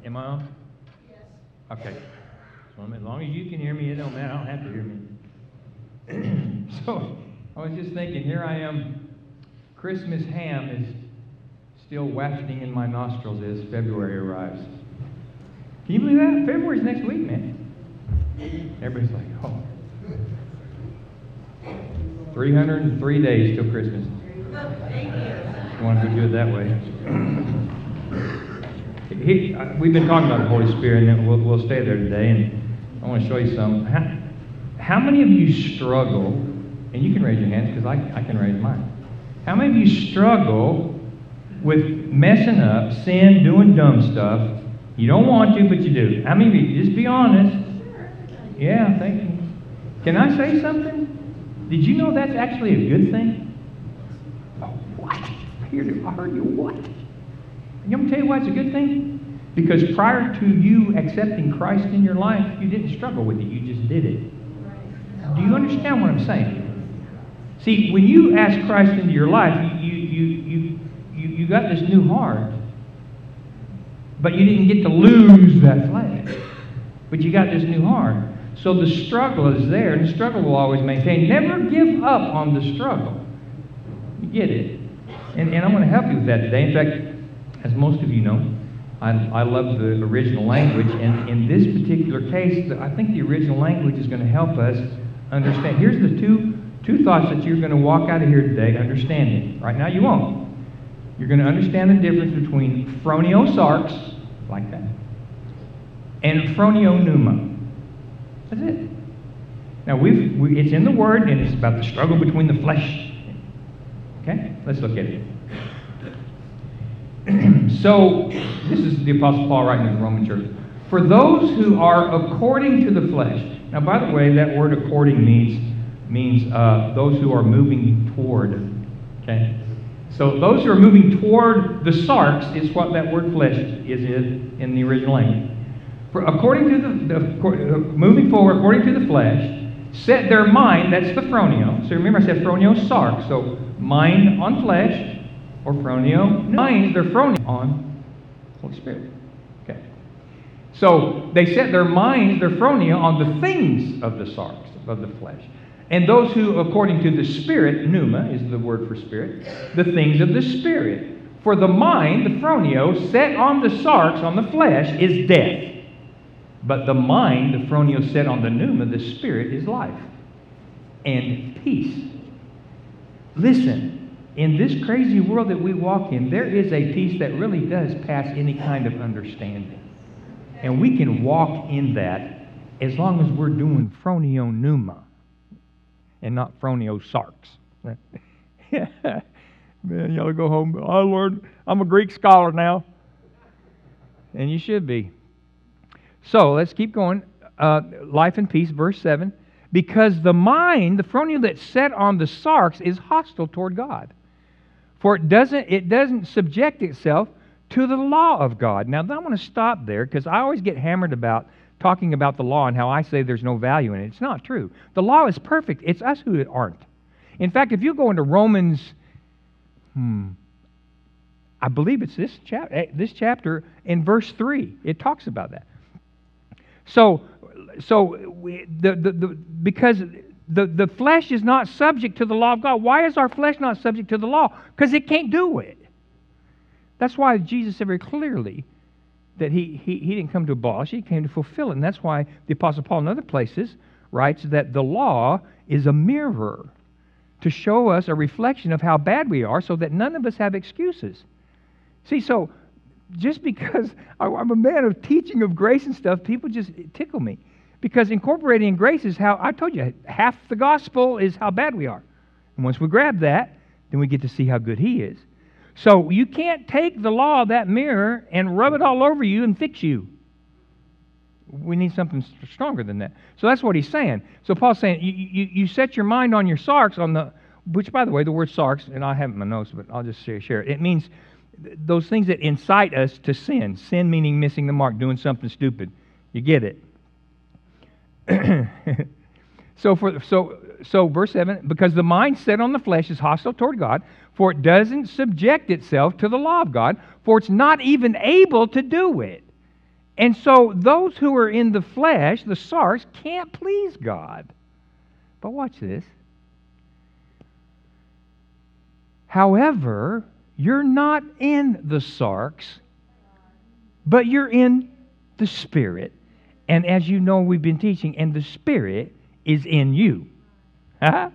Am I on? Yes. Okay. So as long as you can hear me, it don't matter. I don't have to hear me. So I was just thinking, here I am. Christmas ham is still wafting in my nostrils as February arrives. Can you believe that? February's next week, man. Everybody's like, oh. 303 days till Christmas. You want to do it that way. We've been talking about the Holy Spirit, and we'll stay there today, and I want to show you some. How many of you struggle, and you can raise your hands because I can raise mine. How many of you struggle with messing up, sin, doing dumb stuff? You don't want to, but you do. How many of you? Just be honest. Yeah, thank you. Can I say something? Did you know that's actually a good thing? Oh, what? I heard you what? I'm going to tell you why it's a good thing. Because prior to you accepting Christ in your life, you didn't struggle with it. You just did it. Do you understand what I'm saying? See, when you ask Christ into your life, you got this new heart. But you didn't get to lose that flesh. But you got this new heart. So the struggle is there, and the struggle will always maintain. Never give up on the struggle. You get it? And I'm going to help you with that today. In fact, as most of you know, I love the original language, and in this particular case, I think the original language is going to help us understand. Here's the two thoughts that you're going to walk out of here today understanding. Right now you won't. You're going to understand the difference between phronio sarx, like that, and phronio pneuma. That's it. Now, it's in the Word, and it's about the struggle between the flesh. Okay? Let's look at it. So, this is the Apostle Paul writing to the Roman church. For those who are according to the flesh. Now, by the way, that word according means those who are moving toward. Okay? So, those who are moving toward the sarx is what that word flesh is in the original language. According to moving forward, according to the flesh, set their mind, that's the phronio. So remember I said phronio sarx. So mind on flesh, or phronio, mind, their phronio on Holy Spirit. Okay. So they set their minds, their phronio, on the things of the sarx, of the flesh. And those who, according to the Spirit, pneuma is the word for spirit, the things of the Spirit. For the mind, the phronio, set on the sarx, on the flesh, is death. But the mind, the phronio set on the pneuma, the Spirit, is life and peace. Listen, in this crazy world that we walk in, there is a peace that really does pass any kind of understanding. And we can walk in that as long as we're doing phronio pneuma and not phronio sarx. Man, y'all go home. I learned, I'm a Greek scholar now. And you should be. So, let's keep going. Life and peace, verse 7. Because the mind, the phronio that's set on the sarx, is hostile toward God. For it doesn't subject itself to the law of God. Now, I want to stop there, because I always get hammered about talking about the law and how I say there's no value in it. It's not true. The law is perfect. It's us who aren't. In fact, if you go into Romans, I believe it's this chapter, in verse 3, it talks about that. Because the flesh is not subject to the law of God. Why is our flesh not subject to the law? Because it can't do it. That's why Jesus said very clearly that he didn't come to abolish, he came to fulfill it. And that's why the Apostle Paul in other places writes that the law is a mirror to show us a reflection of how bad we are so that none of us have excuses. See, so just because I'm a man of teaching of grace and stuff, people just tickle me. Because incorporating grace is how, I told you, half the gospel is how bad we are. And once we grab that, then we get to see how good He is. So you can't take the law of that mirror and rub it all over you and fix you. We need something stronger than that. So that's what he's saying. So Paul's saying, you set your mind on your sarx, which, by the way, the word sarx, and I have it in my notes, but I'll just share it. It means those things that incite us to sin. Sin meaning missing the mark, doing something stupid. You get it. So verse 7, because the mind set on the flesh is hostile toward God, for it doesn't subject itself to the law of God, for it's not even able to do it. And so those who are in the flesh, the sarks, can't please God. But watch this. However, you're not in the sarks, but you're in the Spirit. And as you know, we've been teaching, and the Spirit is in you. Huh?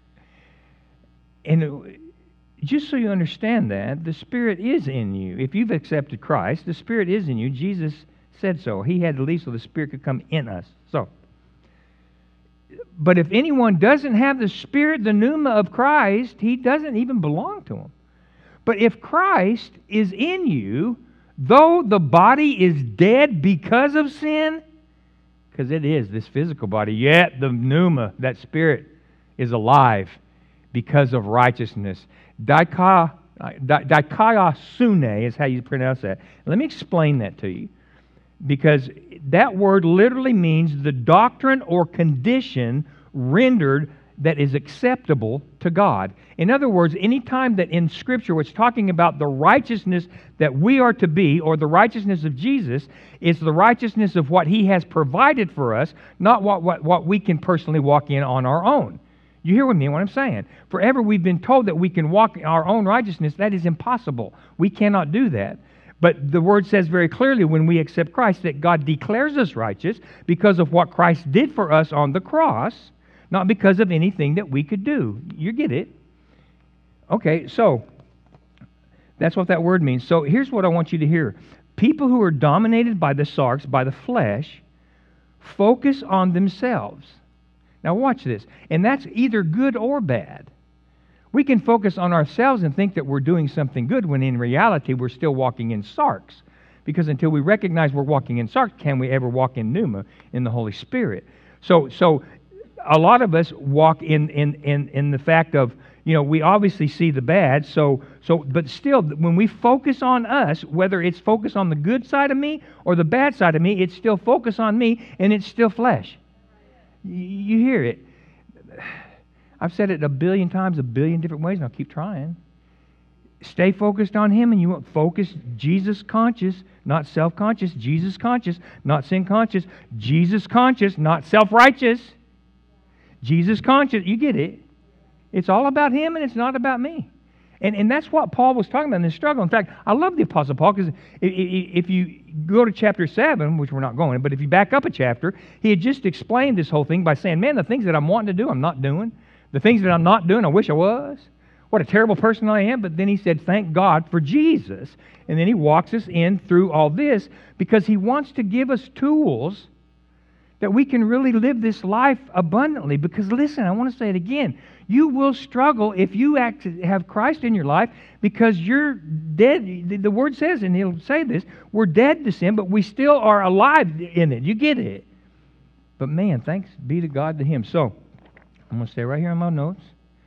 And just so you understand that, the Spirit is in you. If you've accepted Christ, the Spirit is in you. Jesus said so. He had to leave so the Spirit could come in us. So, but if anyone doesn't have the Spirit, the pneuma of Christ, he doesn't even belong to him. But if Christ is in you, though the body is dead because of sin, because it is, this physical body, yet the pneuma, that Spirit, is alive because of righteousness. Dikaiosune is how you pronounce that. Let me explain that to you. Because that word literally means the doctrine or condition rendered that is acceptable to God. In other words, any time that in Scripture it's talking about the righteousness that we are to be, or the righteousness of Jesus, it's the righteousness of what He has provided for us, not what we can personally walk in on our own. You hear with me what I'm saying? Forever we've been told that we can walk in our own righteousness. That is impossible. We cannot do that. But the Word says very clearly when we accept Christ that God declares us righteous because of what Christ did for us on the cross, not because of anything that we could do. You get it? Okay, so that's what that word means. So here's what I want you to hear. People who are dominated by the sarx, by the flesh, focus on themselves. Now watch this. And that's either good or bad. We can focus on ourselves and think that we're doing something good when in reality we're still walking in sarx. Because until we recognize we're walking in sarx, can we ever walk in pneuma, in the Holy Spirit? So a lot of us walk in the fact of, we obviously see the bad, but still, when we focus on us, whether it's focus on the good side of me or the bad side of me, it's still focus on me, and it's still flesh. You hear it. I've said it a billion times, a billion different ways, and I'll keep trying. Stay focused on Him, and you won't focus Jesus conscious, not self-conscious. Jesus conscious, not sin conscious. Jesus conscious, not self-righteous. Jesus conscious. You get it. It's all about Him, and it's not about me. And that's what Paul was talking about in this struggle. In fact, I love the Apostle Paul because if you go to chapter 7, which we're not going, but if you back up a chapter, he had just explained this whole thing by saying, man, the things that I'm wanting to do, I'm not doing. The things that I'm not doing, I wish I was. What a terrible person I am. But then he said, thank God for Jesus. And then he walks us in through all this because he wants to give us tools that we can really live this life abundantly. Because listen, I want to say it again. You will struggle if you have Christ in your life because you're dead. The Word says, and he'll say this, we're dead to sin, but we still are alive in it. You get it. But man, thanks be to God to Him. So, I'm going to stay right here on my notes.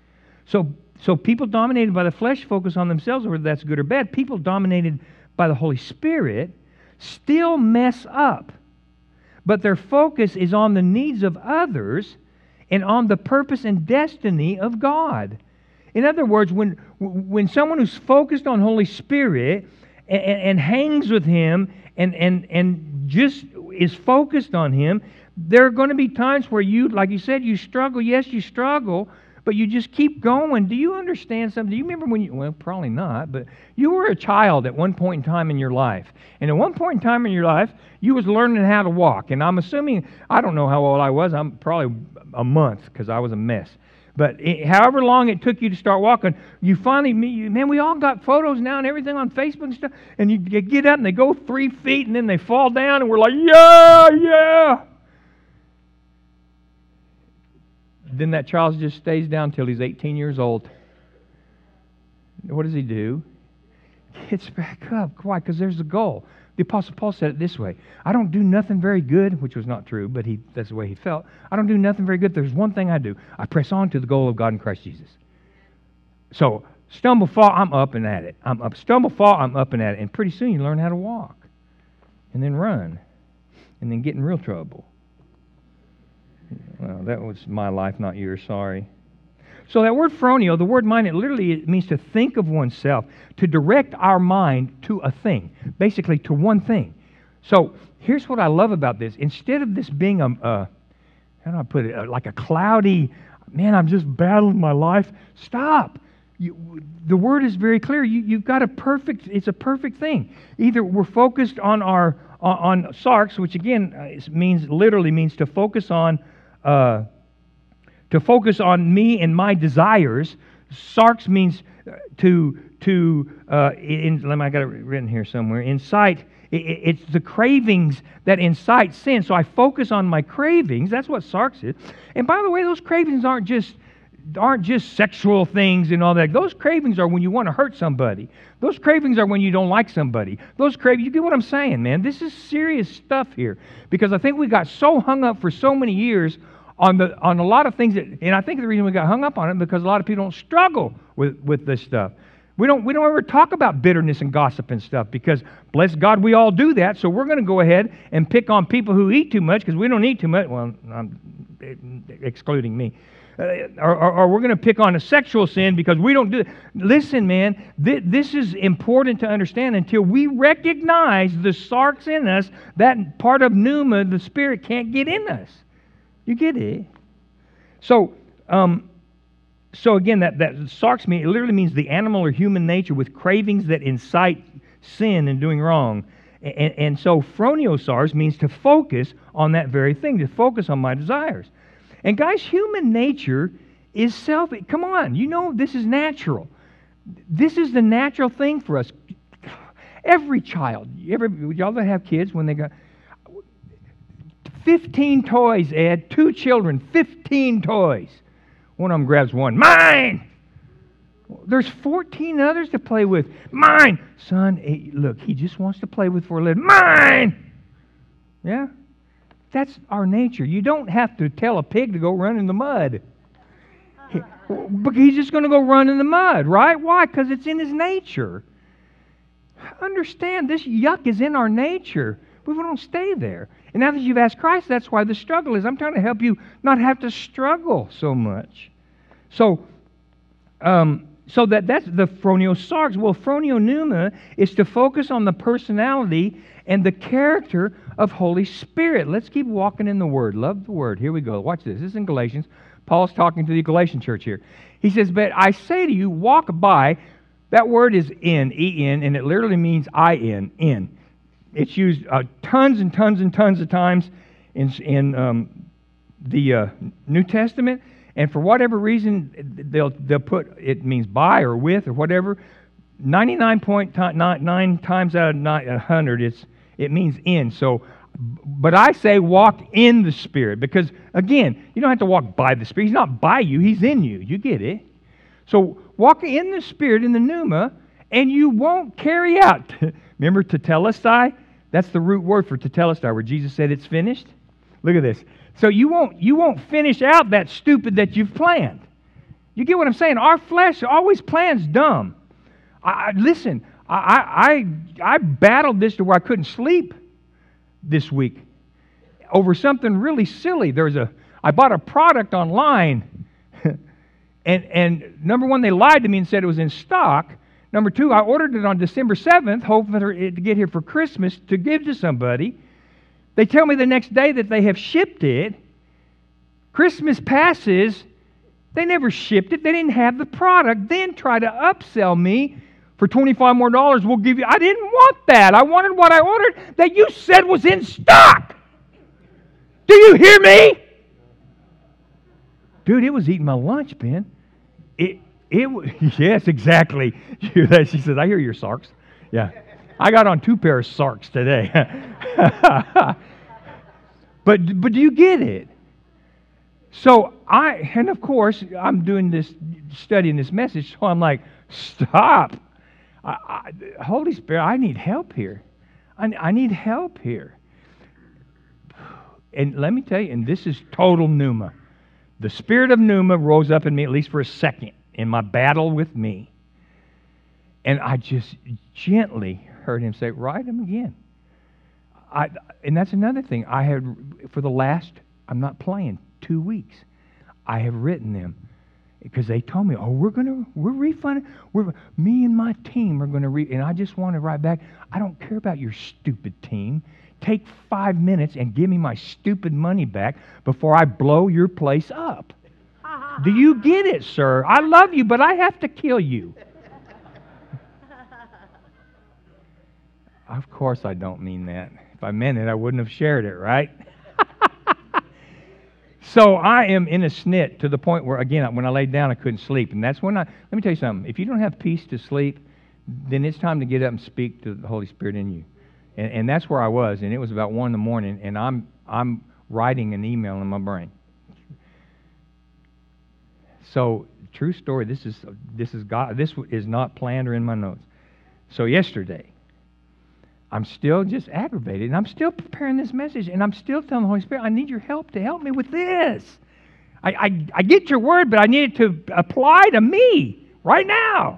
So people dominated by the flesh focus on themselves, whether that's good or bad. People dominated by the Holy Spirit still mess up. But their focus is on the needs of others and on the purpose and destiny of God. In other words, when someone who's focused on Holy Spirit and hangs with Him and just is focused on Him, there are going to be times where you, like you said, you struggle. Yes, you struggle, but you just keep going. Do you understand something? Do you remember when well, probably not, but you were a child at one point in time in your life. And at one point in time in your life, you was learning how to walk. And I'm assuming, I don't know how old I was. I'm probably a month because I was a mess. But however long it took you to start walking, you finally, man, we all got photos now and everything on Facebook and stuff. And you get up and they go 3 feet and then they fall down and we're like, yeah. Then that child just stays down till he's 18 years old. What does he do? Gets back up. Why? Because there's a goal. The Apostle Paul said it this way. I don't do nothing very good, which was not true, but that's the way he felt. I don't do nothing very good. There's one thing I do. I press on to the goal of God in Christ Jesus. So, stumble, fall, I'm up and at it. I'm up. Stumble, fall, I'm up and at it. And pretty soon you learn how to walk. And then run. And then get in real trouble. Well, that was my life, not yours. Sorry. So that word phroneo, the word mind, it means to think of oneself, to direct our mind to a thing, basically to one thing. So here's what I love about this. Instead of this being how do I put it, like a cloudy, man, I'm just battling my life. Stop. The word is very clear. You've got it's a perfect thing. Either we're focused on on sarx, which again literally means to focus on me and my desires. Sarx means I got it written here somewhere. Incite. It's the cravings that incite sin. So I focus on my cravings. That's what sarx is. And by the way, those cravings aren't just sexual things and all that. Those cravings are when you want to hurt somebody. Those cravings are when you don't like somebody. Those cravings, you get what I'm saying, man? This is serious stuff here. Because I think we got so hung up for so many years on a lot of things and I think the reason we got hung up on it is because a lot of people don't struggle with this stuff. We don't ever talk about bitterness and gossip and stuff because, bless God, we all do that. So we're going to go ahead and pick on people who eat too much because we don't eat too much. Well, I'm excluding me. Or we're going to pick on a sexual sin because we don't do it. Listen, man, this is important to understand. Until we recognize the sarx in us, that part of pneuma, the Spirit, can't get in us. You get it? So again, that sarx it literally means the animal or human nature with cravings that incite sin and doing wrong. And so phroneosars means to focus on that very thing, to focus on my desires. And guys, human nature is selfish. Come on, you know this is natural. This is the natural thing for us. Every child, y'all that have kids, when they go, 15 toys, Ed, 2 children, 15 toys. One of them grabs one. Mine! There's 14 others to play with. Mine! Son, look, he just wants to play with for a living. Mine! Yeah? That's our nature. You don't have to tell a pig to go run in the mud. But he's just going to go run in the mud, right? Why? Because it's in his nature. Understand, this yuck is in our nature. But we don't stay there. And now that you've asked Christ, that's why the struggle is. I'm trying to help you not have to struggle so much. So that's the phroneosarx. Well, phronionuma is to focus on the personality and the character of Holy Spirit. Let's keep walking in the Word. Love the Word. Here we go. Watch this. This is in Galatians. Paul's talking to the Galatian church here. He says, but I say to you, walk by. That word is in, E-N, and it literally means I-N, in. It's used tons and tons and tons of times in the New Testament. And for whatever reason, they'll put, it means by or with or whatever. 99.9 times out of 100, it means in. So, but I say walk in the Spirit. Because, again, you don't have to walk by the Spirit. He's not by you. He's in you. You get it? So walk in the Spirit, in the pneuma, and you won't carry out. Remember tetelestai? That's the root word for tetelestai, where Jesus said it's finished. Look at this. So you won't finish out that stupid that you've planned. You get what I'm saying? Our flesh always plans dumb. Listen, I battled this to where I couldn't sleep this week over something really silly. I bought a product online, and number one, they lied to me and said it was in stock. Number two, I ordered it on December 7th, hoping for it to get here for Christmas to give to somebody. They tell me the next day that they have shipped it. Christmas passes. They never shipped it. They didn't have the product. Then try to upsell me for $25 more. We'll give you. I didn't want that. I wanted what I ordered that you said was in stock. Do you hear me? Dude, it was eating my lunch, Ben. Yes, exactly. She says, I hear your sarx. Yeah. I got on 2 pairs of sarks today. But do you get it? So and of course, I'm doing this, studying this message, so I'm like, stop. Holy Spirit, I need help here. I need help here. And let me tell you, and this is total pneuma. The spirit of pneuma rose up in me, at least for a second, in my battle with me. And I just gently heard him say, write them again. And that's another thing. I had, for the last, I'm not playing, 2 weeks, I have written them. Because they told me, we're refunding. Me and my team are going to and I just want to write back, I don't care about your stupid team. take 5 minutes and give me my stupid money back before I blow your place up. Do you get it, sir? I love you, but I have to kill you. Of course I don't mean that. If I meant it, I wouldn't have shared it, right? So I am in a snit to the point where, again, when I laid down, I couldn't sleep. And that's when let me tell you something. If you don't have peace to sleep, then it's time to get up and speak to the Holy Spirit in you. And that's where I was. And it was about 1 in the morning, and I'm writing an email in my brain. So, true story, this is God. This is not planned or in my notes. So yesterday, I'm still just aggravated, and I'm still preparing this message, and I'm still telling the Holy Spirit, I need your help to help me with this. I get your word, but I need it to apply to me right now.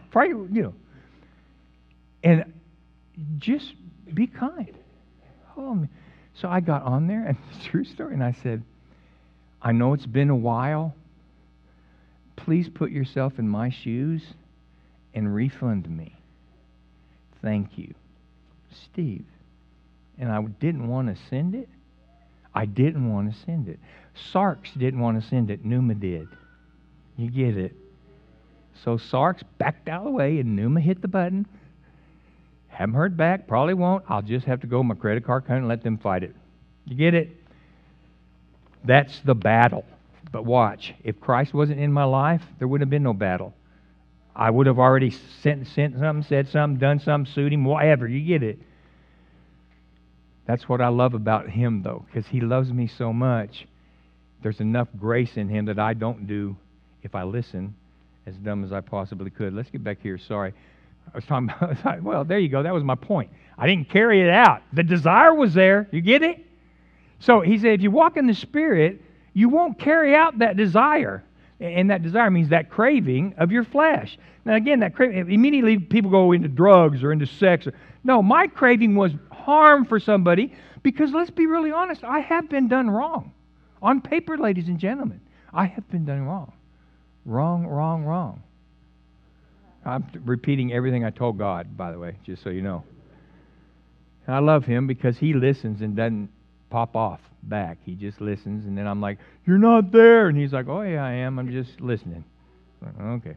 And just be kind. Oh, so I got on there, and it's a true story, and I said, I know it's been a while. Please put yourself in my shoes and refund me. Thank you. Steve. And I didn't want to send it. I didn't want to send it. Sarks didn't want to send it. Numa did. You get it. So Sarks backed out of the way and Numa hit the button. Haven't heard back. Probably won't. I'll just have to go my credit card company and let them fight it. You get it? That's the battle. But watch. If Christ wasn't in my life, there would have been no battle. I would have already sent something, said something, done something, sued him, whatever. You get it. That's what I love about Him, though, because He loves me so much. There's enough grace in Him that I don't do if I listen as dumb as I possibly could. Let's get back here. Sorry. I was talking about, well, there you go. That was my point. I didn't carry it out. The desire was there. You get it? So He said, if you walk in the Spirit, you won't carry out that desire. And that desire means that craving of your flesh. Now again, that craving, immediately people go into drugs or into sex. No, my craving was harm for somebody because let's be really honest, I have been done wrong. On paper, ladies and gentlemen, I have been done wrong. Wrong, wrong, wrong. I'm repeating everything I told God, by the way, just so you know. And I love Him because He listens and doesn't pop off back. He just listens, and then I'm like, you're not there. And He's like, oh yeah, I am. I'm just listening. Okay.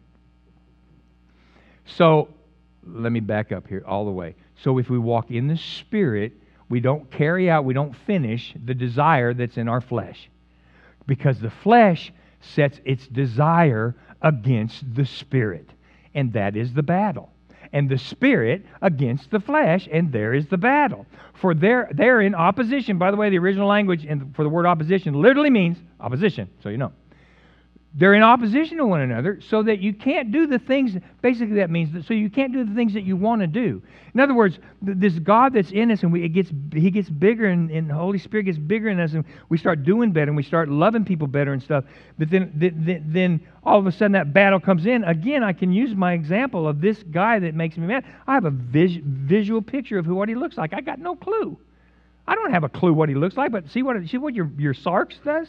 So let me back up here all the way. So if we walk in the Spirit, we don't carry out, we don't finish the desire that's in our flesh. Because the flesh sets its desire against the Spirit. And that is the battle. And the Spirit against the flesh, and there is the battle. For they're in opposition. By the way, the original language for the word opposition literally means opposition, so you know. They're in opposition to one another so that you can't do the things, basically that means, that, so you can't do the things that you want to do. In other words, this God that's in us, and He gets bigger, and the Holy Spirit gets bigger in us, and we start doing better, and we start loving people better and stuff. But then all of a sudden that battle comes in. Again, I can use my example of this guy that makes me mad. I have a visual picture of what he looks like. I got no clue. I don't have a clue what he looks like, but see what your Sarks does?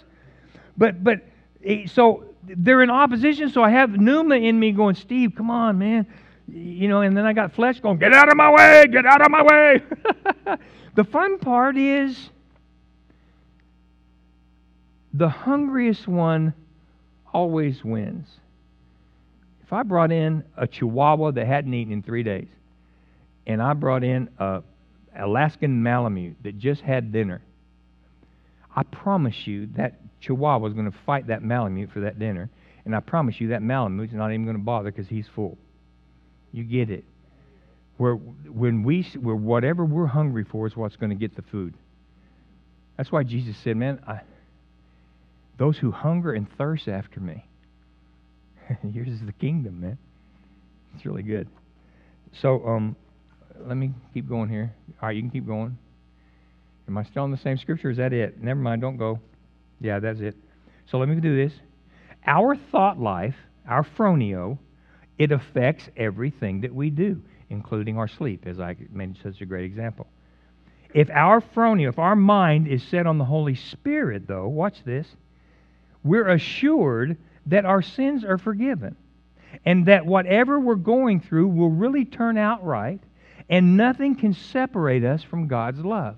So they're in opposition, so I have Numa in me going, Steve, come on, man. You know, and then I got flesh going, get out of my way, get out of my way. The fun part is the hungriest one always wins. If I brought in a Chihuahua that hadn't eaten in 3 days, and I brought in a Alaskan Malamute that just had dinner, I promise you that Chihuahua is going to fight that Malamute for that dinner, and I promise you that Malamute's not even going to bother because he's full. You get it? Where whatever we're hungry for is what's going to get the food. That's why Jesus said, man, those who hunger and thirst after me, yours is the kingdom, man. It's really good. So let me keep going here. All right, you can keep going. Am I still in the same scripture? Is that it? Never mind, don't go. Yeah, that's it. So let me do this. Our thought life, our phronio, it affects everything that we do, including our sleep, as I made such a great example. If our phronio, if our mind is set on the Holy Spirit, though, watch this, we're assured that our sins are forgiven and that whatever we're going through will really turn out right and nothing can separate us from God's love.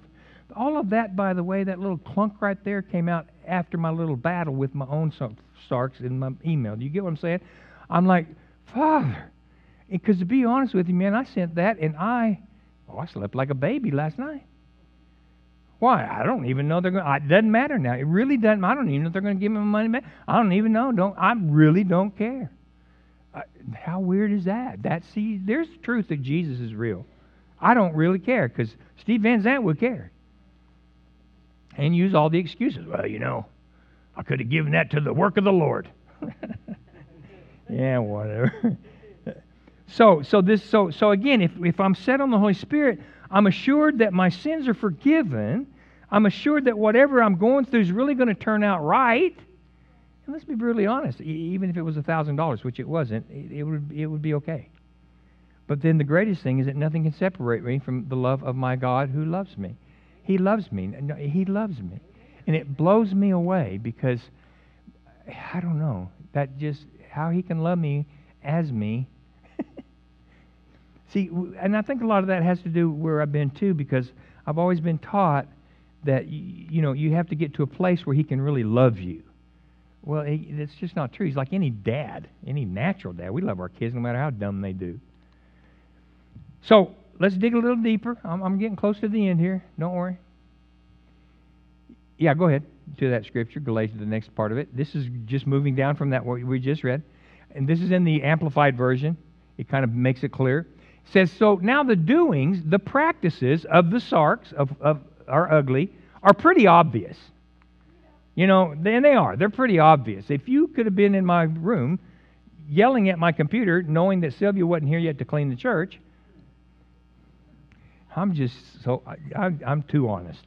All of that, by the way, that little clunk right there came out after my little battle with my own sarks in my email. Do you get what I'm saying? I'm like, Father, because to be honest with you, man, I sent that and I slept like a baby last night. Why? I don't even know they're going to. It doesn't matter now. It really doesn't. I don't even know if they're going to give me my money back. I don't even know. I really don't care. How weird is that? There's the truth that Jesus is real. I don't really care because Steve Van Zandt would care. And use all the excuses. Well, I could have given that to the work of the Lord. Yeah, whatever. So again, if I'm set on the Holy Spirit, I'm assured that my sins are forgiven. I'm assured that whatever I'm going through is really going to turn out right. And let's be brutally honest, even if it was $1,000, which it wasn't, it would be okay. But then the greatest thing is that nothing can separate me from the love of my God who loves me. He loves me. He loves me. And it blows me away because, I don't know, that just, how He can love me as me. See, and I think a lot of that has to do where I've been too, because I've always been taught that, you have to get to a place where He can really love you. Well, it's just not true. He's like any dad, any natural dad. We love our kids no matter how dumb they do. So, let's dig a little deeper. I'm getting close to the end here. Don't worry. Yeah, go ahead to that scripture, Galatians, the next part of it. This is just moving down from that what we just read. And this is in the Amplified Version. It kind of makes it clear. It says, so now the doings, the practices of the sarks, of are ugly, are pretty obvious. And they are. They're pretty obvious. If you could have been in my room yelling at my computer, knowing that Sylvia wasn't here yet to clean the church, I'm too honest.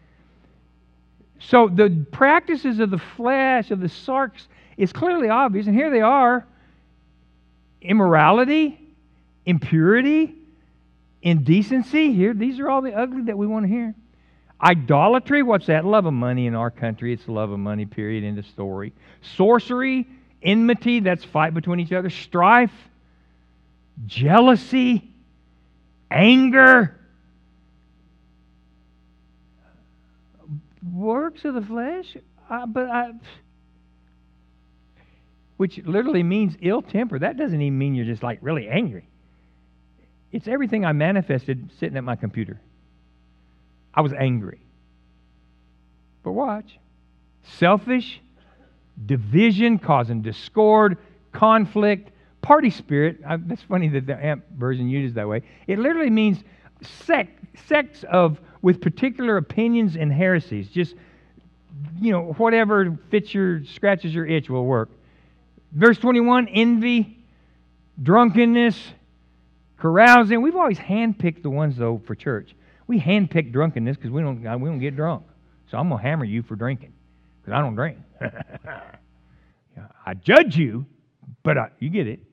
So the practices of the flesh, of the sarks, is clearly obvious. And here they are. Immorality, impurity, indecency. Here, these are all the ugly that we want to hear. Idolatry, what's that? Love of money in our country. It's love of money, period, end of story. Sorcery, enmity, that's fight between each other. Strife, jealousy, anger, works of the flesh, which literally means ill temper. That doesn't even mean you're just like really angry. It's everything I manifested sitting at my computer. I was angry. But watch. Selfish, division, causing discord, conflict, party spirit. That's funny that the AMP version uses that way. It literally means sects with particular opinions and heresies. Just, whatever scratches your itch will work. Verse 21, envy, drunkenness, carousing. We've always handpicked the ones, though, for church. We handpick drunkenness because we don't get drunk. So I'm going to hammer you for drinking because I don't drink. I judge you, but you get it.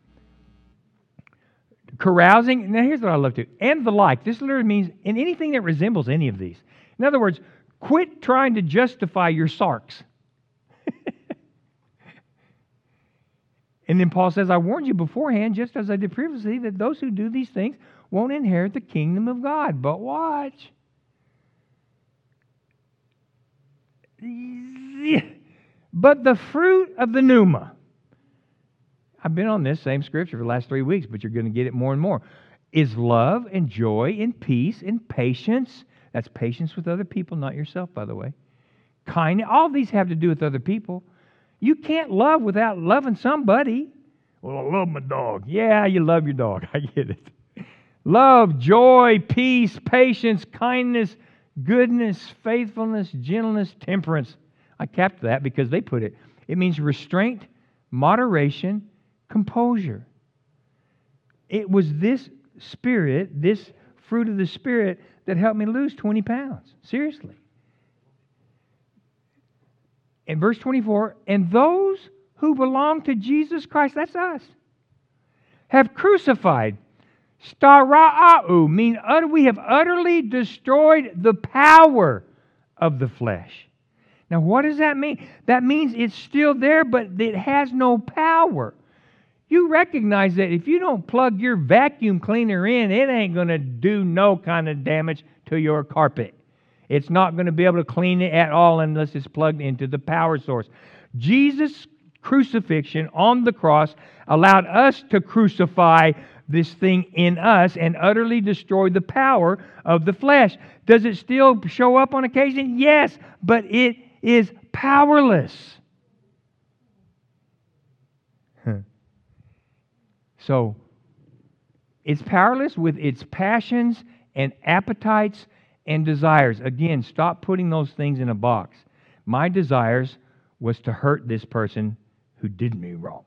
Carousing. Now here's what I love to. And the like. This literally means in anything that resembles any of these. In other words, quit trying to justify your sarks. And then Paul says, I warned you beforehand, just as I did previously, that those who do these things won't inherit the kingdom of God. But watch. But the fruit of the pneuma. I've been on this same scripture for the last 3 weeks, but you're going to get it more and more. Is love and joy and peace and patience. That's patience with other people, not yourself, by the way. Kindness. All these have to do with other people. You can't love without loving somebody. Well, I love my dog. Yeah, you love your dog. I get it. Love, joy, peace, patience, kindness, goodness, faithfulness, gentleness, temperance. I capped that because they put it. It means restraint, moderation, composure. It was this spirit, this fruit of the Spirit, that helped me lose 20 pounds. Seriously. In verse 24, and those who belong to Jesus Christ, that's us, have crucified. Stara'u, mean we have utterly destroyed the power of the flesh. Now, what does that mean? That means it's still there, but it has no power. You recognize that if you don't plug your vacuum cleaner in, it ain't going to do no kind of damage to your carpet. It's not going to be able to clean it at all unless it's plugged into the power source. Jesus' crucifixion on the cross allowed us to crucify this thing in us and utterly destroy the power of the flesh. Does it still show up on occasion? Yes, but it is powerless. So, it's powerless with its passions and appetites and desires. Again, stop putting those things in a box. My desires was to hurt this person who did me wrong.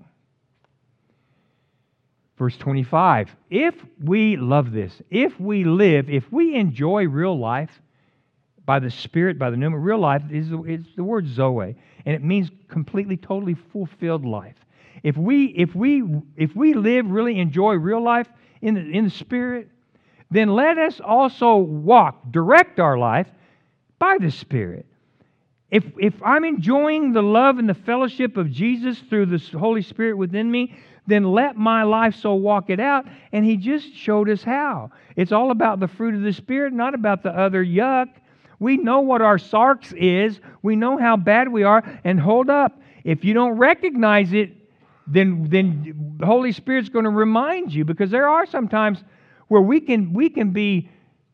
Verse 25, if we love this, if we live, if we enjoy real life by the Spirit, by the pneuma, real life is the word Zoe, and it means completely, totally fulfilled life. If we live, really enjoy real life in the Spirit, then let us also walk, direct our life by the Spirit. If I'm enjoying the love and the fellowship of Jesus through the Holy Spirit within me, then let my life so walk it out. And He just showed us how. It's all about the fruit of the Spirit, not about the other yuck. We know what our sarx is. We know how bad we are. And hold up, if you don't recognize it, then the Holy Spirit's going to remind you, because there are some times where we can be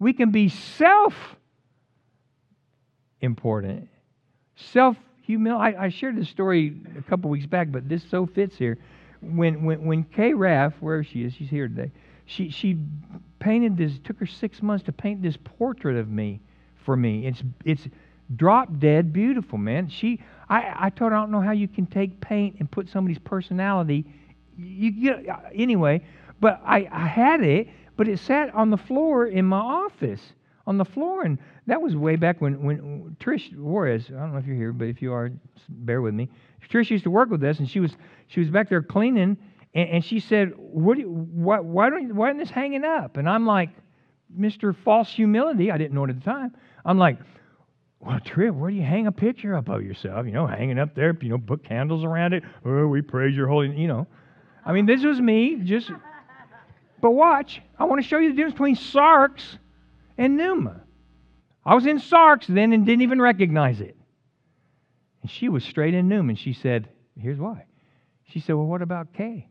self-important, self-humility. I shared this story a couple weeks back, but this so fits here. When Kay Raff, where she is, she's here today. She painted this. Took her 6 months to paint this portrait of me for me. It's drop dead beautiful, man. I told her, I don't know how you can take paint and put somebody's personality. Anyway, but I had it, but it sat on the floor in my office, on the floor, and that was way back when Trish Juarez, I don't know if you're here, but if you are, bear with me. Trish used to work with us, and she was back there cleaning, and she said, why isn't this hanging up? And I'm like, Mr. False Humility, I didn't know it at the time. I'm like, well, Trish, where do you hang a picture up of yourself? Hanging up there, put candles around it. Oh, we praise your holy, I mean, this was me, but watch, I want to show you the difference between sarx and pneuma. I was in sarx then and didn't even recognize it. And she was straight in pneuma, and she said, here's why. She said, well, what about Kay?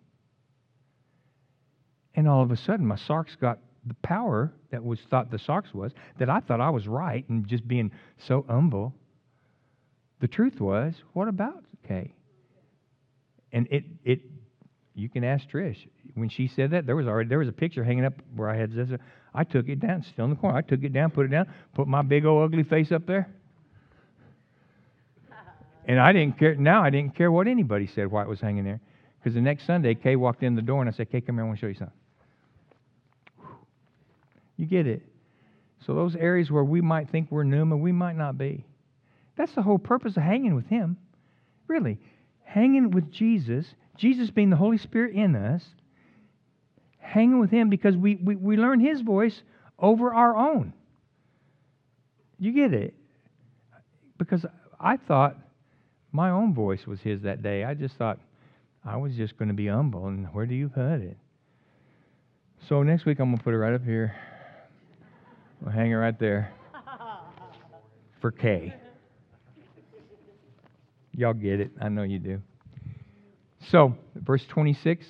And all of a sudden, my sarx got the power that was thought the sarx was, that I thought I was right and just being so humble. The truth was, what about Kay? And it you can ask Trish. When she said that, there was a picture hanging up where I had this. I took it down, still in the corner. I took it down, put it down, put my big old ugly face up there. And I didn't care. Now I didn't care what anybody said why it was hanging there. Because the next Sunday, Kay walked in the door and I said, Kay, come here, I want to show you something. You get it? So those areas where we might think we're pneuma, we might not be. That's the whole purpose of hanging with Him. Really. Hanging with Jesus, Jesus being the Holy Spirit in us, hanging with Him because we learn His voice over our own. You get it? Because I thought my own voice was His that day. I just thought I was just going to be humble, and where do you put it? So next week I'm going to put it right up here. We'll hang it right there for Kay. Y'all get it. I know you do. So, verse 26.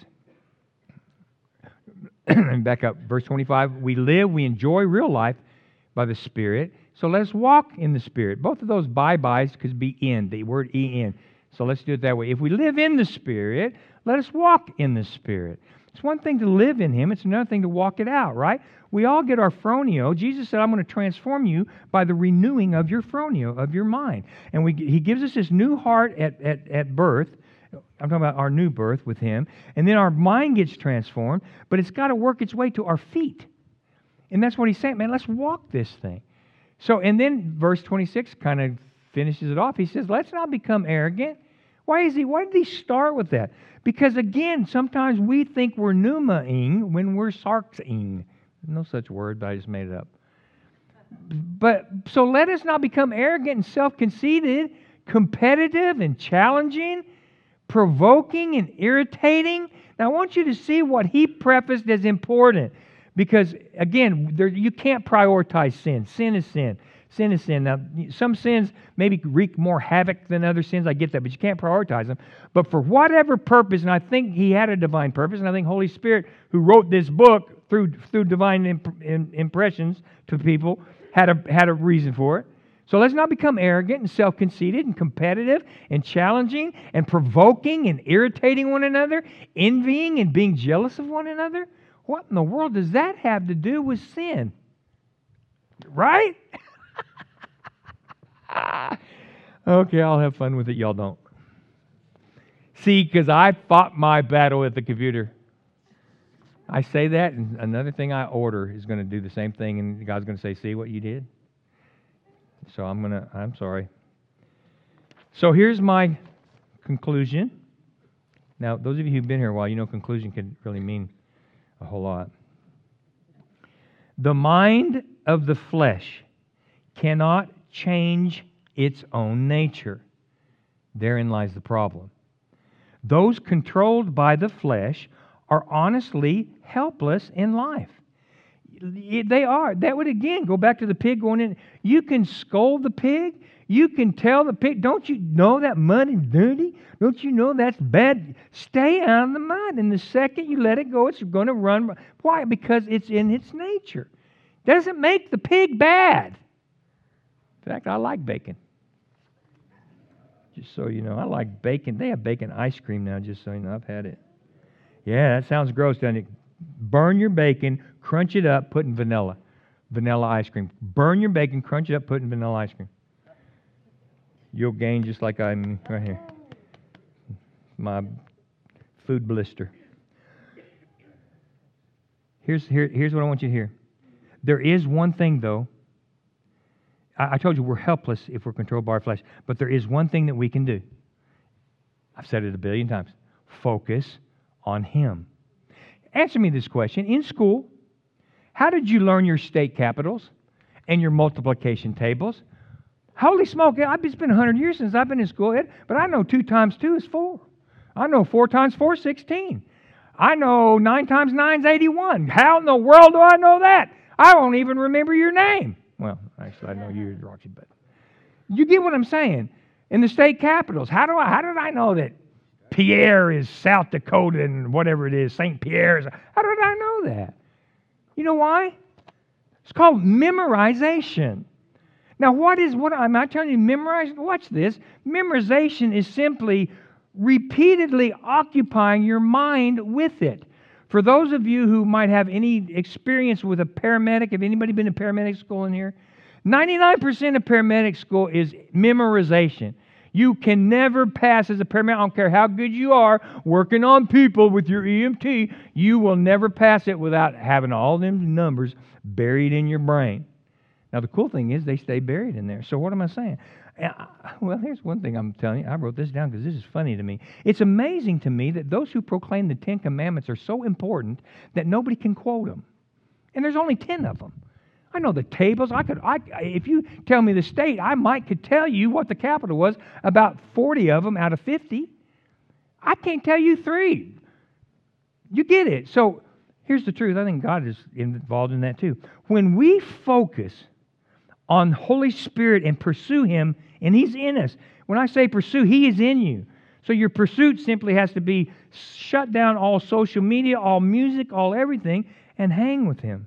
Back up. Verse 25. We live, we enjoy real life by the Spirit. So let's walk in the Spirit. Both of those bye-byes could be in, the word E-N. So let's do it that way. If we live in the Spirit, let us walk in the Spirit. It's one thing to live in Him. It's another thing to walk it out, right? We all get our phronio. Jesus said, I'm going to transform you by the renewing of your phronio, of your mind. And He gives us this new heart at birth. I'm talking about our new birth with Him. And then our mind gets transformed, but it's got to work its way to our feet. And that's what He's saying, man, let's walk this thing. So, and then verse 26 kind of finishes it off. He says, let's not become arrogant. Why did He start with that? Because again, sometimes we think we're pneuma-ing when we're sarx-ing. No such word, but I just made it up. But so let us not become arrogant and self-conceited, competitive and challenging, provoking and irritating. Now I want you to see what he prefaced as important. Because again, you can't prioritize sin. Sin is sin. Sin is sin. Now, some sins maybe wreak more havoc than other sins. I get that, but you can't prioritize them. But for whatever purpose, and I think He had a divine purpose, and I think Holy Spirit, who wrote this book through divine impressions to people, had a reason for it. So let's not become arrogant and self-conceited and competitive and challenging and provoking and irritating one another, envying and being jealous of one another. What in the world does that have to do with sin? Right? Okay, I'll have fun with it. Y'all don't. See, because I fought my battle at the computer. I say that, and another thing I order is going to do the same thing, and God's going to say, see what you did? So I'm sorry. So here's my conclusion. Now, those of you who've been here a while, you know conclusion can really mean a whole lot. The mind of the flesh cannot change its own nature. Therein lies the problem. Those controlled by the flesh are honestly helpless in life. They are. That would again go back to the pig going in. You can scold the pig. You can tell the pig, don't you know that mud is dirty? Don't you know that's bad? Stay out of the mud. And the second you let it go, it's going to run. Why? Because it's in its nature. Doesn't make the pig bad. In fact, I like bacon. Just so you know, I like bacon. They have bacon ice cream now, just so you know. I've had it. Yeah, that sounds gross, doesn't it? Burn your bacon, crunch it up, put in vanilla ice cream. Burn your bacon, crunch it up, put in vanilla ice cream. You'll gain just like I'm right here. My food blister. Here's what I want you to hear. There is one thing, though. I told you we're helpless if we're controlled by our flesh. But there is one thing that we can do. I've said it a billion times. Focus on Him. Answer me this question. In school, how did you learn your state capitals and your multiplication tables? Holy smoke, it's been 100 years since I've been in school, Ed, but I know 2 times 2 is 4. I know 4 times 4 is 16. I know 9 times 9 is 81. How in the world do I know that? I won't even remember your name. Well, actually, I know you, Roxy, but you get what I'm saying. In the state capitals, how did I know that Pierre is South Dakota and whatever it is, St. Pierre is? How did I know that? You know why? It's called memorization. Now, what am I telling you? Memorize? Watch this. Memorization is simply repeatedly occupying your mind with it. For those of you who might have any experience with a paramedic, have anybody been to paramedic school in here? 99% of paramedic school is memorization. You can never pass as a paramedic. I don't care how good you are working on people with your EMT. You will never pass it without having all them numbers buried in your brain. Now, the cool thing is they stay buried in there. So what am I saying? Well, here's one thing I'm telling you. I wrote this down because this is funny to me. It's amazing to me that those who proclaim the 10 Commandments are so important that nobody can quote them. And there's only 10 of them. I know the tables. If you tell me the state, I could tell you what the capital was, about 40 of them out of 50. I can't tell you 3. You get it. So here's the truth. I think God is involved in that too. When we focus on Holy Spirit and pursue Him, and He's in us. When I say pursue, He is in you. So your pursuit simply has to be shut down all social media, all music, all everything, and hang with Him.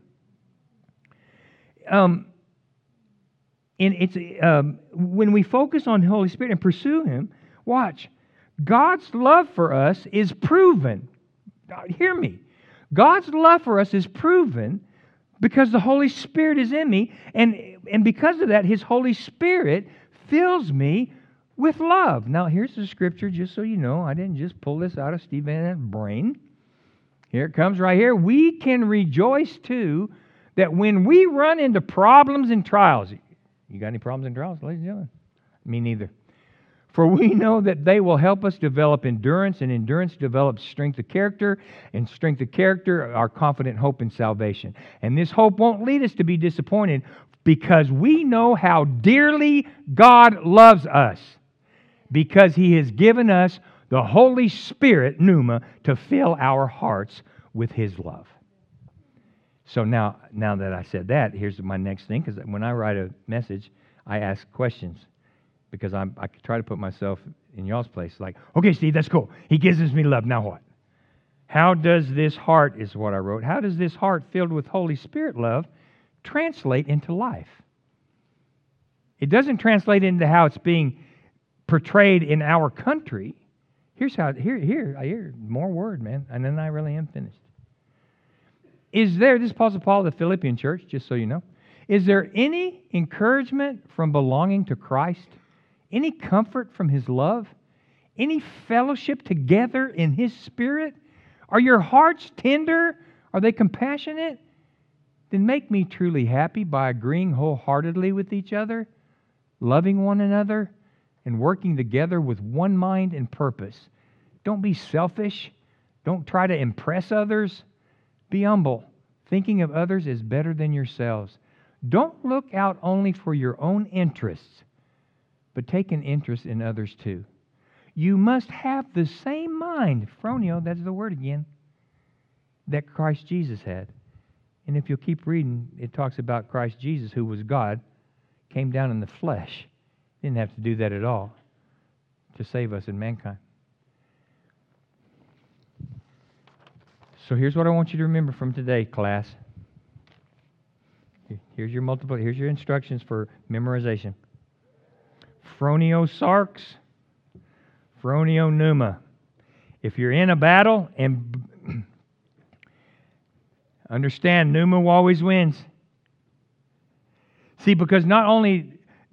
When we focus on Holy Spirit and pursue Him, watch. God's love for us is proven. Hear me. God's love for us is proven because the Holy Spirit is in me, and because of that, His Holy Spirit fills me with love. Now, here's the scripture, just so you know. I didn't just pull this out of Steve Van Nant's brain. Here it comes right here. We can rejoice, too, that when we run into problems and trials. You got any problems and trials, ladies and gentlemen? Me neither. For we know that they will help us develop endurance, and endurance develops strength of character, and strength of character, our confident hope in salvation. And this hope won't lead us to be disappointed because we know how dearly God loves us, because He has given us the Holy Spirit, pneuma, to fill our hearts with His love. So now that I said that, here's my next thing, because when I write a message, I ask questions, because I try to put myself in y'all's place. Like, okay, Steve, that's cool. He gives me love. Now what? How does this heart, is what I wrote, how does this heart filled with Holy Spirit love translate into life? It doesn't translate into how it's being portrayed in our country. Here's how, here, more word, man, and then I really am finished. Is there, this is Apostle Paul of the Philippian church, just so you know, is there any encouragement from belonging to Christ? Any comfort from His love? Any fellowship together in His Spirit? Are your hearts tender? Are they compassionate? Then make me truly happy by agreeing wholeheartedly with each other, loving one another, and working together with one mind and purpose. Don't be selfish. Don't try to impress others. Be humble, thinking of others as better than yourselves. Don't look out only for your own interests, but take an interest in others too. You must have the same mind, phroneo, that's the word again, that Christ Jesus had. And if you'll keep reading, it talks about Christ Jesus, who was God, came down in the flesh. Didn't have to do that at all to save us in mankind. So here's what I want you to remember from today, class. Here's your instructions for memorization. Phroneo sarx, phroneo pneuma. If you're in a battle, and understand, pneuma always wins. See, because not only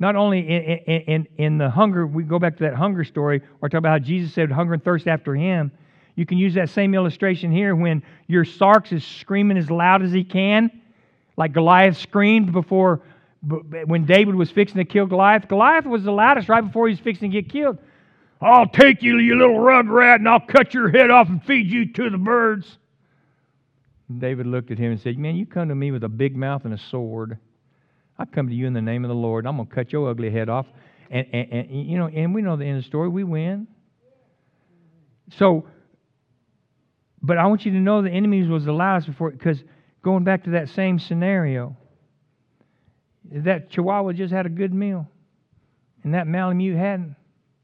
in the hunger, we go back to that hunger story, or talk about how Jesus said hunger and thirst after Him. You can use that same illustration here when your sarx is screaming as loud as he can, like Goliath screamed when David was fixing to kill Goliath. Goliath was the loudest right before he was fixing to get killed. I'll take you, you little rug rat, and I'll cut your head off and feed you to the birds. And David looked at him and said, man, you come to me with a big mouth and a sword. I come to you in the name of the Lord. I'm going to cut your ugly head off. And we know the end of the story. We win. So, but I want you to know the enemy was the loudest before, because going back to that same scenario, that Chihuahua just had a good meal, and that Malamute hadn't.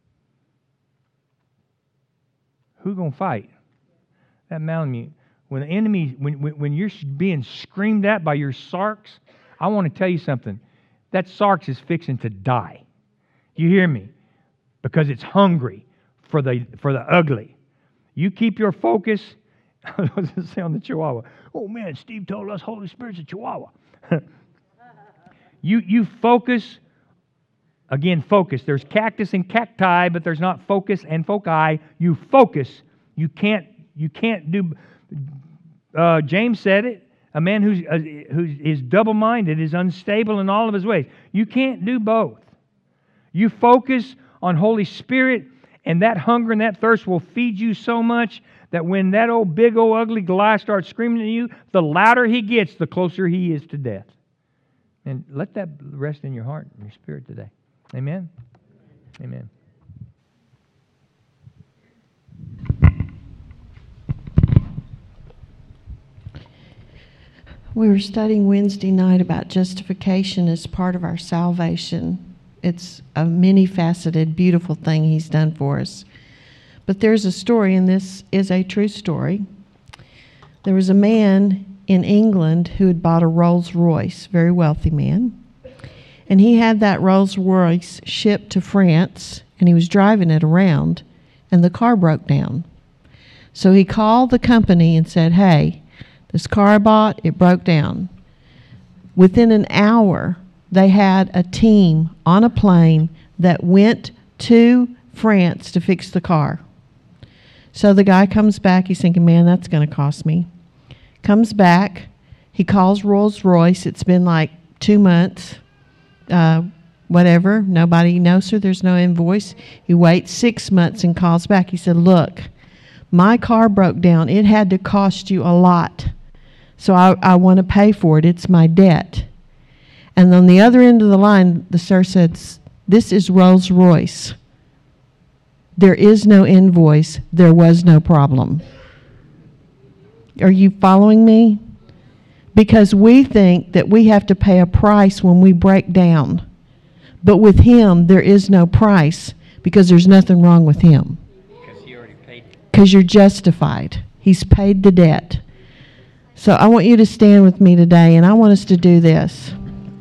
Who's going to fight? That Malamute. When the enemy, when you're being screamed at by your sarx, I want to tell you something. That sarx is fixing to die. You hear me? Because it's hungry for the ugly. You keep your focus. I was going to say on the Chihuahua. Oh man, Steve told us Holy Spirit's a Chihuahua. You focus. Again, focus. There's cactus and cacti, but there's not focus and foci. You focus. You can't do. James said it. A man who is double-minded is unstable in all of his ways. You can't do both. You focus on Holy Spirit, and that hunger and that thirst will feed you so much that when that big old ugly Goliath starts screaming at you, the louder he gets, the closer he is to death. And let that rest in your heart and your spirit today. Amen? Amen. We were studying Wednesday night about justification as part of our salvation. It's a many-faceted, beautiful thing He's done for us. But there's a story, and this is a true story. There was a man in England who had bought a Rolls Royce, very wealthy man. And he had that Rolls Royce shipped to France, and he was driving it around, and the car broke down. So he called the company and said, hey, this car I bought, it broke down. Within an hour, they had a team on a plane that went to France to fix the car. So the guy comes back. He's thinking, man, that's going to cost me. Comes back. He calls Rolls-Royce. It's been like 2 months. Whatever. Nobody knows, sir. There's no invoice. He waits 6 months and calls back. He said, look, my car broke down. It had to cost you a lot. So I want to pay for it. It's my debt. And on the other end of the line, the sir said, this is Rolls-Royce. There is no invoice. There was no problem. Are you following me? because we think that we have to pay a price when we break down. But with him, there is no price because there's nothing wrong with him. Because he already paid. Because you're justified. He's paid the debt. So I want you to stand with me today, and I want us to do this.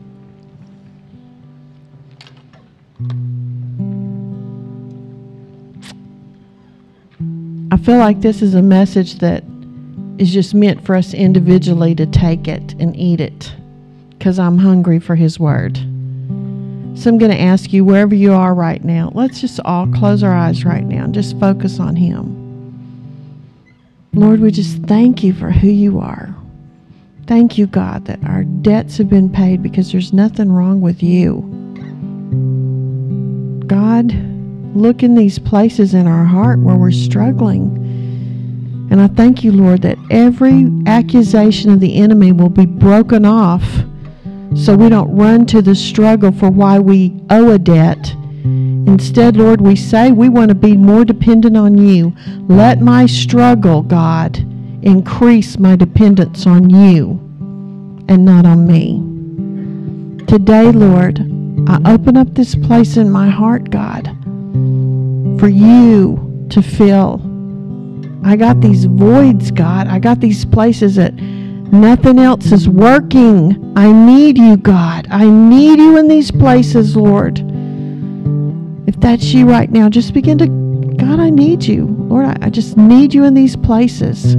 I feel like this is a message that is just meant for us individually to take it and eat it, because I'm hungry for his word. So I'm going to ask you, wherever you are right now, let's just all close our eyes right now and just focus on him. Lord, we just thank you for who you are. Thank you, God, that our debts have been paid because there's nothing wrong with you. God, look in these places in our heart where we're struggling. And I thank you, Lord, that every accusation of the enemy will be broken off so we don't run to the struggle for why we owe a debt. Instead, Lord, we say we want to be more dependent on you. Let my struggle, God, increase my dependence on you and not on me. Today, Lord, I open up this place in my heart, God, for you to fill. I got these voids, God. I got these places that nothing else is working. I need you, God. I need you in these places, Lord. If that's you right now, just begin to, God, I need you. Lord, I just need you in these places.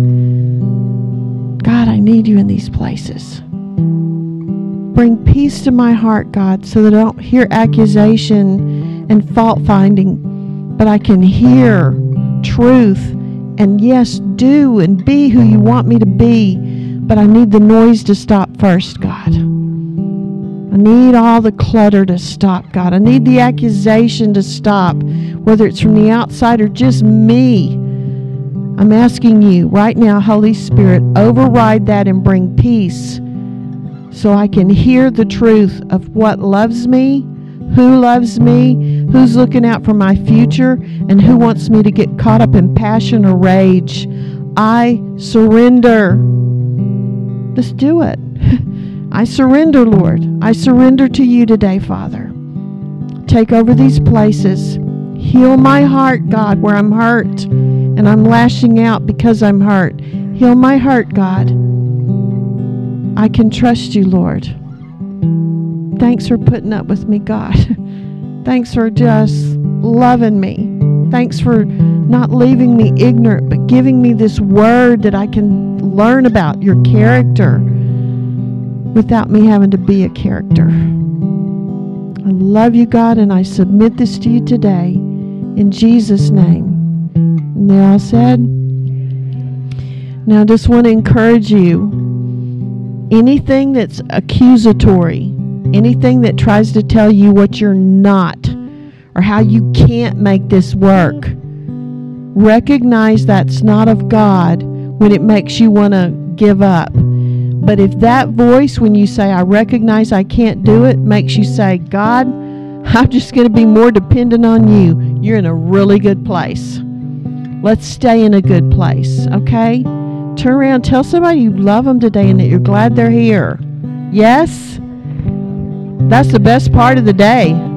God, I need you in these places. Bring peace to my heart, God, so that I don't hear accusation and fault finding, but I can hear truth and, yes, do and be who you want me to be. But I need the noise to stop first, God. I need all the clutter to stop, God. I need the accusation to stop, whether it's from the outside or just me. I'm asking you right now, Holy Spirit, override that and bring peace so I can hear the truth of what loves me, who loves me, who's looking out for my future, and who wants me to get caught up in passion or rage. I surrender. Just do it. I surrender, Lord. I surrender to you today, Father. Take over these places. Heal my heart, God, where I'm hurt and I'm lashing out because I'm hurt. Heal my heart, God. I can trust you, Lord. Thanks for putting up with me, God. Thanks for just loving me. Thanks for not leaving me ignorant, but giving me this word that I can learn about your character without me having to be a character. I love you, God, and I submit this to you today in Jesus' name. And they all said? Now I just want to encourage you. Anything that's accusatory, anything that tries to tell you what you're not or how you can't make this work, recognize that's not of God when it makes you want to give up. But if that voice, when you say, I recognize I can't do it, makes you say, God, I'm just going to be more dependent on you, you're in a really good place. Let's stay in a good place, okay? Turn around, tell somebody you love them today and that you're glad they're here. Yes? That's the best part of the day.